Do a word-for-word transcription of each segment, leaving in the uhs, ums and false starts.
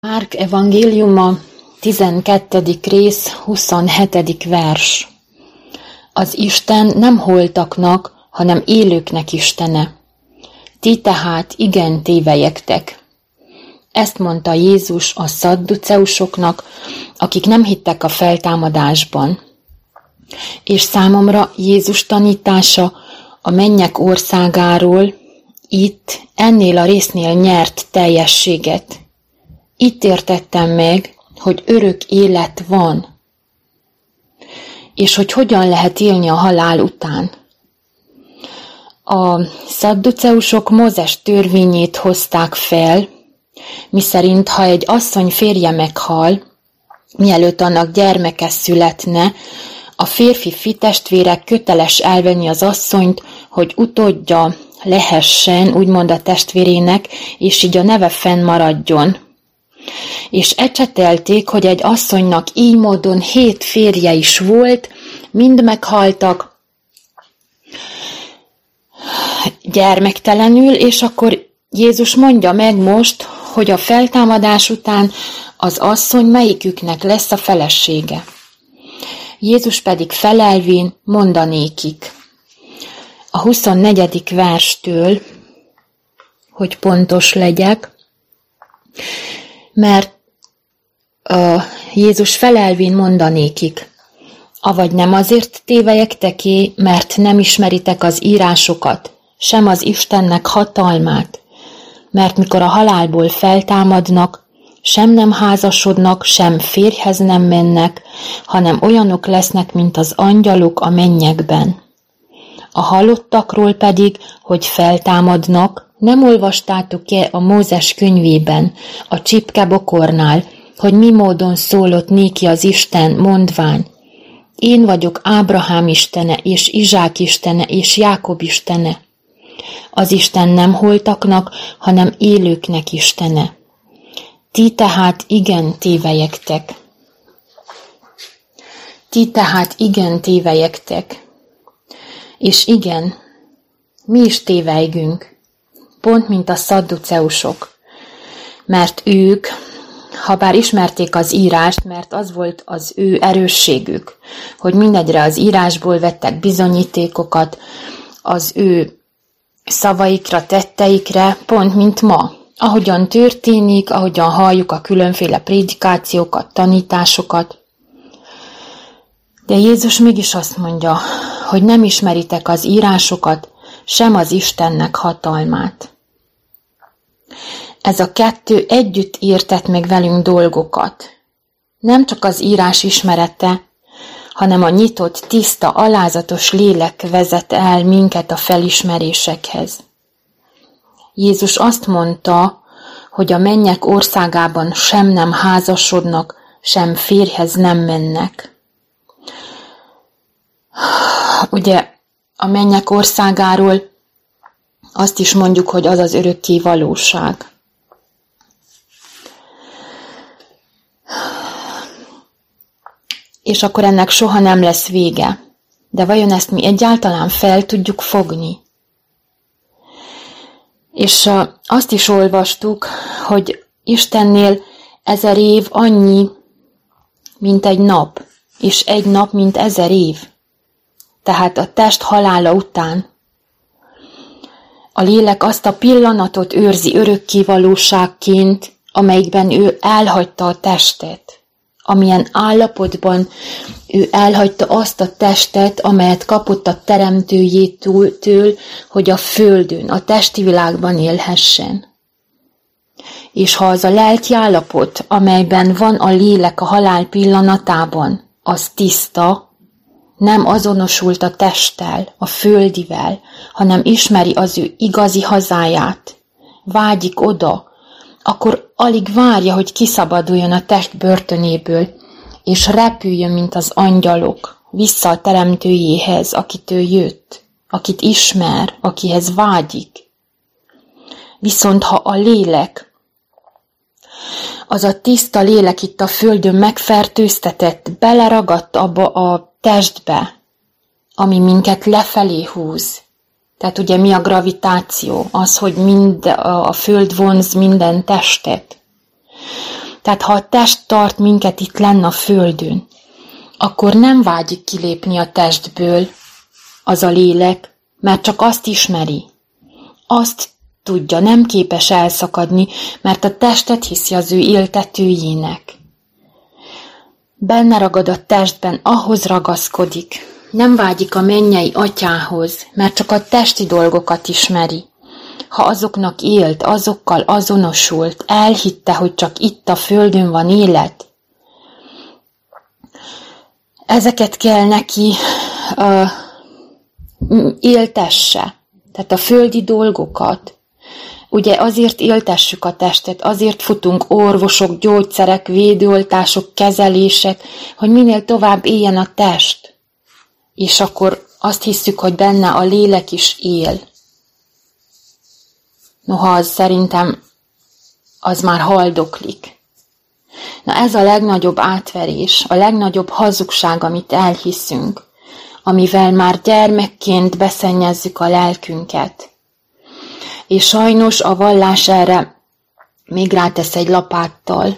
Márk evangéliuma, tizenkettedik rész, huszonhetedik vers. Az Isten nem holtaknak, hanem élőknek Istene. Ti tehát igen tévelyegtek. Ezt mondta Jézus a szadduceusoknak, akik nem hittek a feltámadásban. És számomra Jézus tanítása a mennyek országáról itt, ennél a résznél nyert teljességet. Itt értettem meg, hogy örök élet van, és hogy hogyan lehet élni a halál után. A szadduceusok Mózes törvényét hozták fel, miszerint ha egy asszony férje meghal, mielőtt annak gyermeke születne, a férfi fitestvérek köteles elvenni az asszonyt, hogy utódja lehessen, úgymond a testvérének, és így a neve fennmaradjon. És ecsetelték, hogy egy asszonynak így módon hét férje is volt, mind meghaltak gyermektelenül, és akkor Jézus mondja meg most, hogy a feltámadás után az asszony melyiküknek lesz a felesége. Jézus pedig felelvén mondanékik. A huszonnegyedik verstől, hogy pontos legyek, mert uh, Jézus felelvén mondanékik, avagy nem azért tévelyegteké, mert nem ismeritek az írásokat, sem az Istennek hatalmát, mert mikor a halálból feltámadnak, sem nem házasodnak, sem férjhez nem mennek, hanem olyanok lesznek, mint az angyalok a mennyekben. A halottakról pedig, hogy feltámadnak, nem olvastátok-e a Mózes könyvében, a csipkebokornál, hogy mi módon szólott néki az Isten, mondván: én vagyok Ábrahám istene, és Izsák istene, és Jákob istene. Az Isten nem holtaknak, hanem élőknek Istene. Ti tehát igen tévelyegtek. Ti tehát igen tévelyegtek. És igen, mi is tévejgünk, pont mint a szadduceusok, mert ők, ha bár ismerték az írást, mert az volt az ő erősségük, hogy mindegyre az írásból vettek bizonyítékokat, az ő szavaikra, tetteikre, pont mint ma. Ahogyan történik, ahogyan halljuk a különféle prédikációkat, tanításokat. De Jézus mégis azt mondja, hogy nem ismeritek az írásokat, sem az Istennek hatalmát. Ez a kettő együtt értett meg velünk dolgokat. Nem csak az írás ismerete, hanem a nyitott, tiszta, alázatos lélek vezet el minket a felismerésekhez. Jézus azt mondta, hogy a mennyek országában sem nem házasodnak, sem férjhez nem mennek. Ugye a mennyek országáról azt is mondjuk, hogy az az örökké valóság. És akkor ennek soha nem lesz vége. De vajon ezt mi egyáltalán fel tudjuk fogni? És azt is olvastuk, hogy Istennél ezer év annyi, mint egy nap, és egy nap, mint ezer év. Tehát a test halála után a lélek azt a pillanatot őrzi örökkévalóságként, amelyikben ő elhagyta a testet. Amilyen állapotban ő elhagyta azt a testet, amelyet kapott a teremtőjétől, hogy a földön, a testi világban élhessen. És ha az a lelki állapot, amelyben van a lélek a halál pillanatában, az tiszta, nem azonosult a testtel, a földivel, hanem ismeri az ő igazi hazáját, vágyik oda, akkor alig várja, hogy kiszabaduljon a test börtönéből, és repüljön, mint az angyalok, vissza a teremtőjéhez, akitől jött, akit ismer, akihez vágyik. Viszont ha a lélek, az a tiszta lélek itt a földön megfertőztetett, beleragadt abba a testbe, ami minket lefelé húz. Tehát ugye mi a gravitáció? Az, hogy mind a föld vonz minden testet. Tehát ha a test tart minket itt lenn a földön, akkor nem vágyik kilépni a testből az a lélek, mert csak azt ismeri. Azt tudja, nem képes elszakadni, mert a testet hiszi az ő éltetőjének. Benne ragad a testben, ahhoz ragaszkodik. Nem vágyik a mennyei atyához, mert csak a testi dolgokat ismeri. Ha azoknak élt, azokkal azonosult, elhitte, hogy csak itt a földön van élet, ezeket kell neki uh, éltesse. Tehát a földi dolgokat. Ugye azért éltessük a testet, azért futunk orvosok, gyógyszerek, védőoltások, kezelések, hogy minél tovább éljen a test. És akkor azt hiszük, hogy benne a lélek is él. Noha az szerintem az már haldoklik. Na ez a legnagyobb átverés, a legnagyobb hazugság, amit elhiszünk, amivel már gyermekként beszennyezzük a lelkünket. És sajnos a vallás erre még rátesz egy lapáttal.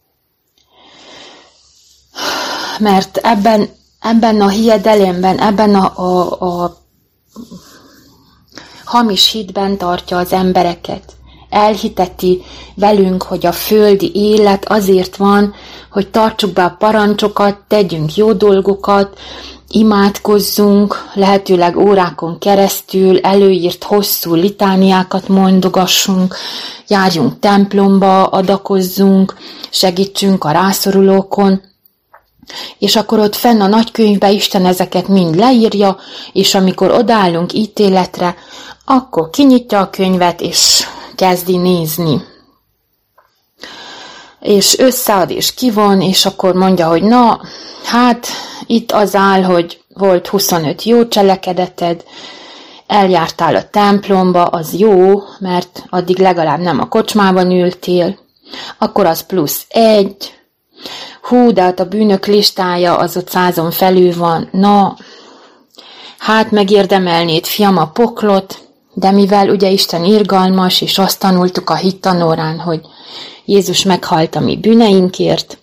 Mert ebben, ebben a hiedelemben, ebben a, a, a hamis hitben tartja az embereket. Elhiteti velünk, hogy a földi élet azért van, hogy tartsuk be a parancsokat, tegyünk jó dolgokat, imádkozzunk, lehetőleg órákon keresztül előírt hosszú litániákat mondogassunk, járjunk templomba, adakozzunk, segítsünk a rászorulókon, és akkor ott fenn a nagykönyvben Isten ezeket mind leírja, és amikor odállunk ítéletre, akkor kinyitja a könyvet, és kezdi nézni. És összead és kivon, és akkor mondja, hogy na, hát itt az áll, hogy volt huszonöt jó cselekedeted, eljártál a templomba, az jó, mert addig legalább nem a kocsmában ültél, akkor az plusz egy, hú, de hát a bűnök listája az ott százon felül van, na, hát megérdemelnéd, fiam, a poklot, de mivel ugye Isten irgalmas, és azt tanultuk a hittanórán, hogy Jézus meghalt a mi bűneinkért,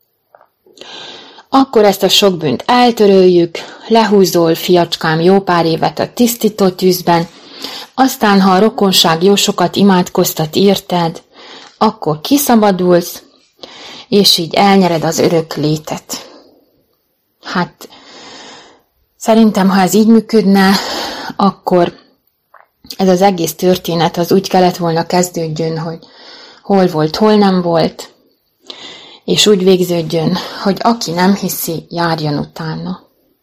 akkor ezt a sok bűnt eltöröljük, lehúzol, fiacskám, jó pár évet a tisztító tűzben, aztán, ha a rokonság jó sokat imádkoztat érted, akkor kiszabadulsz, és így elnyered az örök létet. Hát, szerintem, ha ez így működne, akkor ez az egész történet az úgy kellett volna kezdődjön, hogy hol volt, hol nem volt, és úgy végződjön, hogy aki nem hiszi, járjon utána.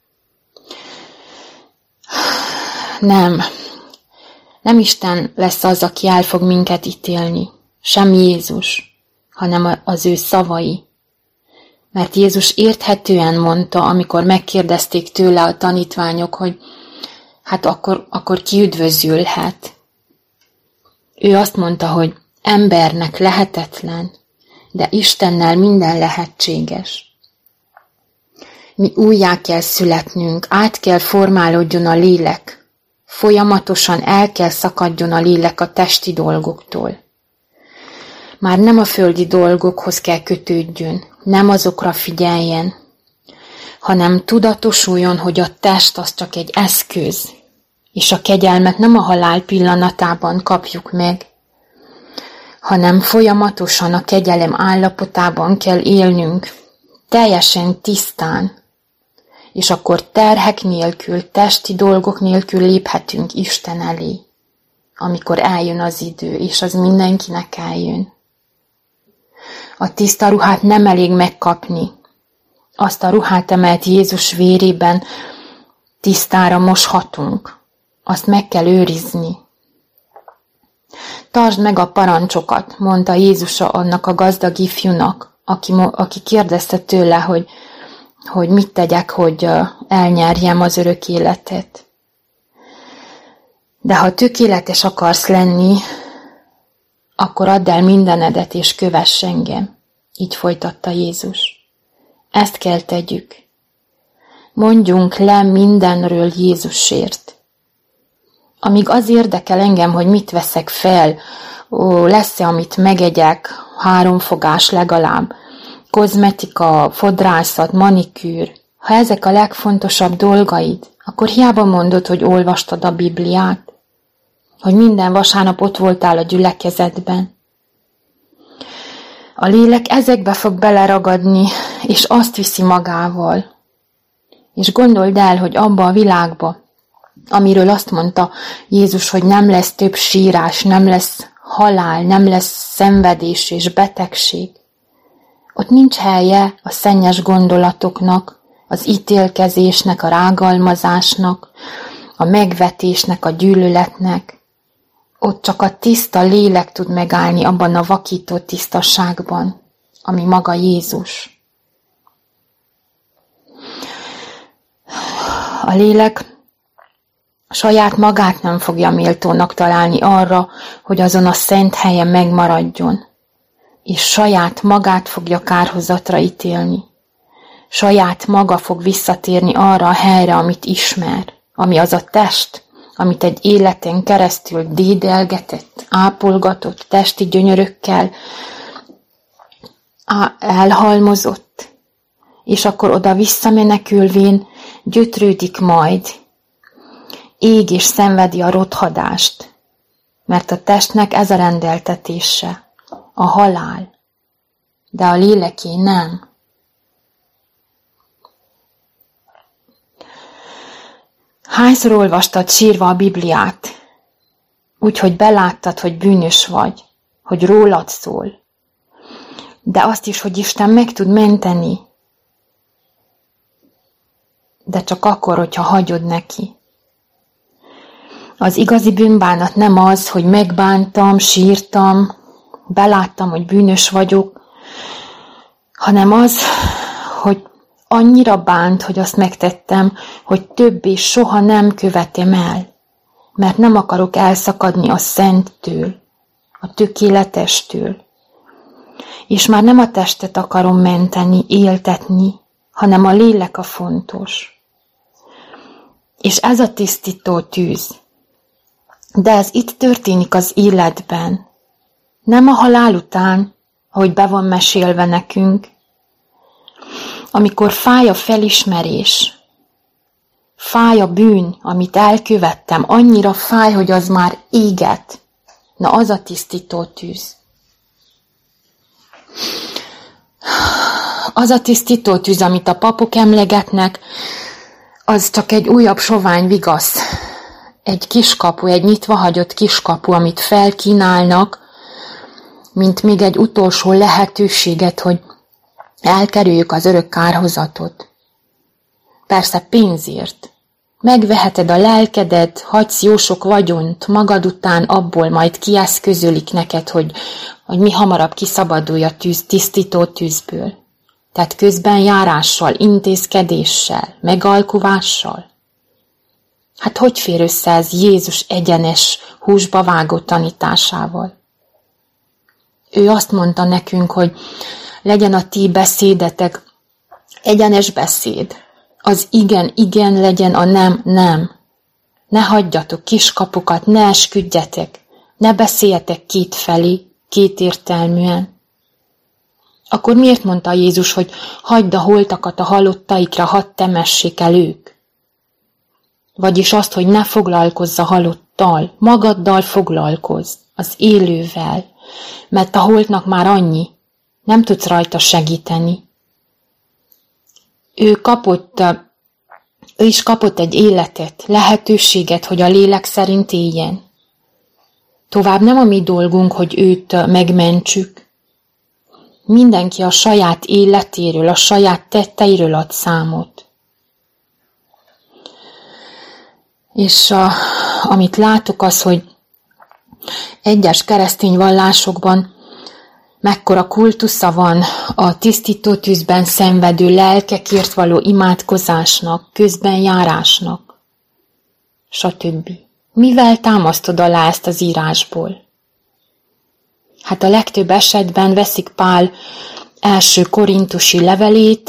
Nem. Nem Isten lesz az, aki el fog minket ítélni. Sem Jézus, hanem az ő szavai. Mert Jézus érthetően mondta, amikor megkérdezték tőle a tanítványok, hogy hát akkor, akkor ki üdvözülhet. Ő azt mondta, hogy embernek lehetetlen, de Istennel minden lehetséges. Mi újjá kell születnünk, át kell formálódjon a lélek, folyamatosan el kell szakadjon a lélek a testi dolgoktól. Már nem a földi dolgokhoz kell kötődjön, nem azokra figyeljen, hanem tudatosuljon, hogy a test az csak egy eszköz, és a kegyelmet nem a halál pillanatában kapjuk meg, hanem folyamatosan a kegyelem állapotában kell élnünk, teljesen tisztán, és akkor terhek nélkül, testi dolgok nélkül léphetünk Isten elé, amikor eljön az idő, és az mindenkinek eljön. A tiszta ruhát nem elég megkapni, azt a ruhát, amelyet Jézus vérében tisztára moshatunk, azt meg kell őrizni. Tartsd meg a parancsokat, mondta Jézus annak a gazdag ifjúnak, aki, aki kérdezte tőle, hogy, hogy mit tegyek, hogy elnyerjem az örök életet. De ha tökéletes akarsz lenni, akkor add el mindenedet és kövess engem. Így folytatta Jézus. Ezt kell tegyük. Mondjunk le mindenről Jézusért. Amíg az érdekel engem, hogy mit veszek fel, ó, lesz-e, amit megegyek, három fogás legalább, kozmetika, fodrászat, manikűr. Ha ezek a legfontosabb dolgaid, akkor hiába mondod, hogy olvastad a Bibliát, hogy minden vasárnap ott voltál a gyülekezetben. A lélek ezekbe fog beleragadni, és azt viszi magával. És gondold el, hogy abba a világba, amiről azt mondta Jézus, hogy nem lesz több sírás, nem lesz halál, nem lesz szenvedés és betegség. Ott nincs helye a szennyes gondolatoknak, az ítélkezésnek, a rágalmazásnak, a megvetésnek, a gyűlöletnek. Ott csak a tiszta lélek tud megállni abban a vakító tisztaságban, ami maga Jézus. A lélek saját magát nem fogja méltónak találni arra, hogy azon a szent helyen megmaradjon, és saját magát fogja kárhozatra ítélni. Saját maga fog visszatérni arra a helyre, amit ismer, ami az a test, amit egy életen keresztül dédelgetett, ápolgatott testi gyönyörökkel elhalmozott, és akkor oda visszamenekülvén gyötrődik majd, ég és szenvedi a rothadást, mert a testnek ez a rendeltetése, a halál, de a léleké nem. Hányszor olvastad sírva a Bibliát, úgyhogy beláttad, hogy bűnös vagy, hogy rólad szól, de azt is, hogy Isten meg tud menteni, de csak akkor, hogyha hagyod neki. Az igazi bűnbánat nem az, hogy megbántam, sírtam, beláttam, hogy bűnös vagyok, hanem az, hogy annyira bánt, hogy azt megtettem, hogy többé soha nem követem el, mert nem akarok elszakadni a szenttől, a tökéletestől. És már nem a testet akarom menteni, éltetni, hanem a lélek a fontos. És ez a tisztító tűz. De ez itt történik az életben. Nem a halál után, ahogy be van mesélve nekünk, amikor fáj a felismerés, fáj a bűn, amit elkövettem, annyira fáj, hogy az már éget. Na, az a tisztító tűz. Az a tisztító tűz, amit a papok emlegetnek, az csak egy újabb sovány vigasz. Egy kiskapu, egy nyitva hagyott kiskapu, amit felkínálnak, mint még egy utolsó lehetőséget, hogy elkerüljük az örök kárhozatot. Persze pénzért. Megveheted a lelkedet, hagysz jó sok vagyont, magad után abból majd kieszközölik neked, hogy, hogy mi hamarabb kiszabadulj a tűz, tisztító tűzből. Tehát közben járással, intézkedéssel, megalkuvással. Hát hogy fér össze ez Jézus egyenes, húsba vágott tanításával? Ő azt mondta nekünk, hogy legyen a ti beszédetek egyenes beszéd. Az igen, igen legyen, a nem, nem. Ne hagyjatok kiskapukat, ne esküdjetek, ne beszéljetek kétfelé, kétértelműen. Akkor miért mondta Jézus, hogy hagyd a holtakat a halottaikra, hadd temessék el ők? Vagyis azt, hogy ne foglalkozz a halottal, magaddal foglalkozz, az élővel, mert a holtnak már annyi, nem tudsz rajta segíteni. Ő kapott, ő is kapott egy életet, lehetőséget, hogy a lélek szerint éljen. Tovább nem a mi dolgunk, hogy őt megmentsük. Mindenki a saját életéről, a saját tetteiről ad számot. És a, amit látok az, hogy egyes keresztény vallásokban mekkora kultusza van a tisztító tűzben szenvedő lelkekért való imádkozásnak, közben járásnak, stb. Mivel támasztod alá ezt az írásból? Hát a legtöbb esetben veszik Pál első korintusi levelét,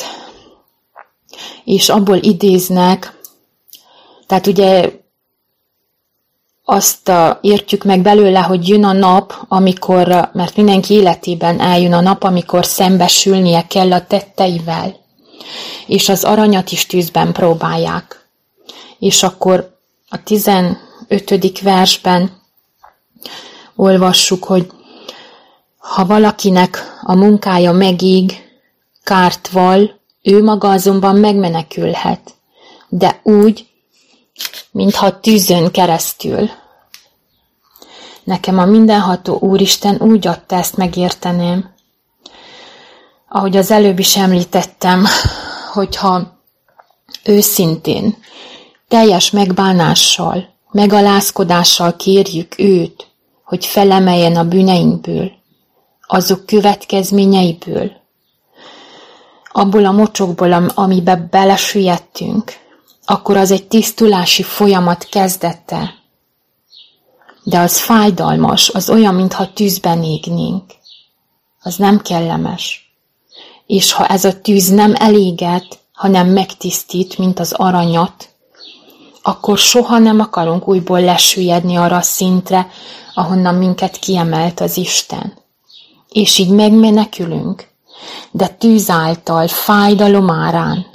és abból idéznek, tehát ugye azt értjük meg belőle, hogy jön a nap, amikor, mert mindenki életében eljön a nap, amikor szembesülnie kell a tetteivel, és az aranyat is tűzben próbálják. És akkor a tizenötödik versben olvassuk, hogy ha valakinek a munkája megíg, kárt val, ő maga azonban megmenekülhet, de úgy, mintha tűzön keresztül. Nekem a mindenható Úristen úgy adta, ezt megérteném. Ahogy az előbb is említettem, hogyha őszintén, teljes megbánással, megalázkodással kérjük őt, hogy felemeljen a bűneinkből, azok következményeiből, abból a mocsokból, amibe belesüllyedtünk, akkor az egy tisztulási folyamat kezdete. De az fájdalmas, az olyan, mintha tűzben égnénk. Az nem kellemes. És ha ez a tűz nem eléget, hanem megtisztít, mint az aranyat, akkor soha nem akarunk újból lesüllyedni arra a szintre, ahonnan minket kiemelt az Isten. És így megmenekülünk, de tűz által, fájdalom árán.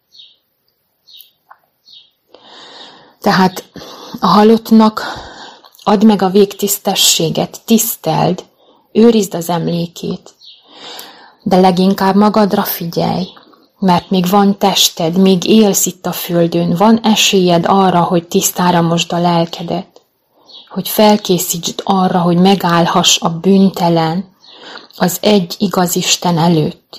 Tehát a halottnak add meg a végtisztességet, tiszteld, őrizd az emlékét, de leginkább magadra figyelj, mert még van tested, még élsz itt a földön, van esélyed arra, hogy tisztára mosd a lelkedet, hogy felkészítsd arra, hogy megállhass a bűntelen, az egy igaz Isten előtt.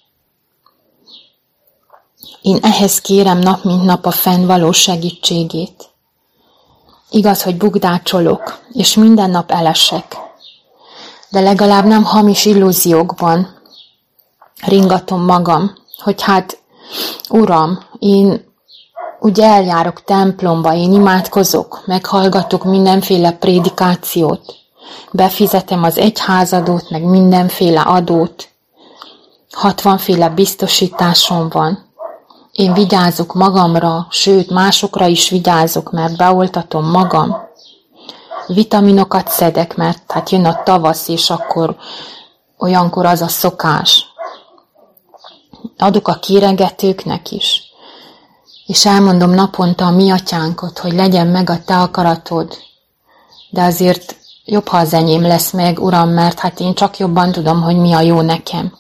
Én ehhez kérem nap mint nap a fennvaló segítségét. Igaz, hogy bukdácsolok, és minden nap elesek, de legalább nem hamis illúziókban ringatom magam, hogy hát, Uram, én ugye eljárok templomba, én imádkozok, meghallgatok mindenféle prédikációt, befizetem az egyházadót, meg mindenféle adót, hatvanféle biztosításom van. Én vigyázok magamra, sőt, másokra is vigyázok, mert beoltatom magam. Vitaminokat szedek, mert hát jön a tavasz, és akkor olyankor az a szokás. Adok a kéregetőknek is. És elmondom naponta a mi atyánkot, hogy legyen meg a te akaratod. De azért jobb, ha az enyém lesz meg, Uram, mert hát én csak jobban tudom, hogy mi a jó nekem.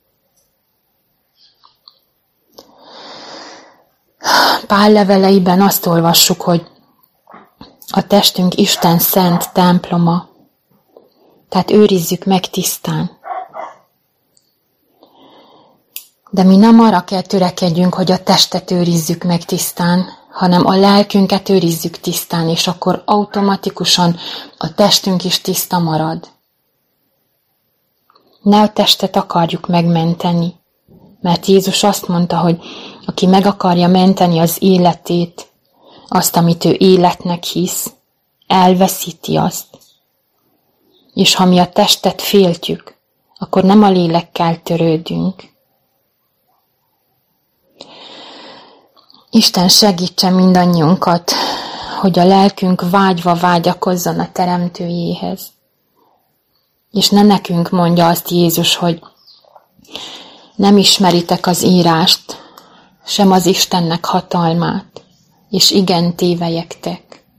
Pál leveleiben azt olvassuk, hogy a testünk Isten szent temploma, tehát őrizzük meg tisztán. De mi nem arra kell törekedjünk, hogy a testet őrizzük meg tisztán, hanem a lelkünket őrizzük tisztán, és akkor automatikusan a testünk is tiszta marad. Ne a testet akarjuk megmenteni, mert Jézus azt mondta, hogy aki meg akarja menteni az életét, azt, amit ő életnek hisz, elveszíti azt. És ha mi a testet féltjük, akkor nem a lélekkel törődünk. Isten segítse mindannyiunkat, hogy a lelkünk vágyva vágyakozzon a Teremtőjéhez. És ne nekünk mondja azt Jézus, hogy nem ismeritek az írást, sem az Istennek hatalmát, és igen tévelyektek.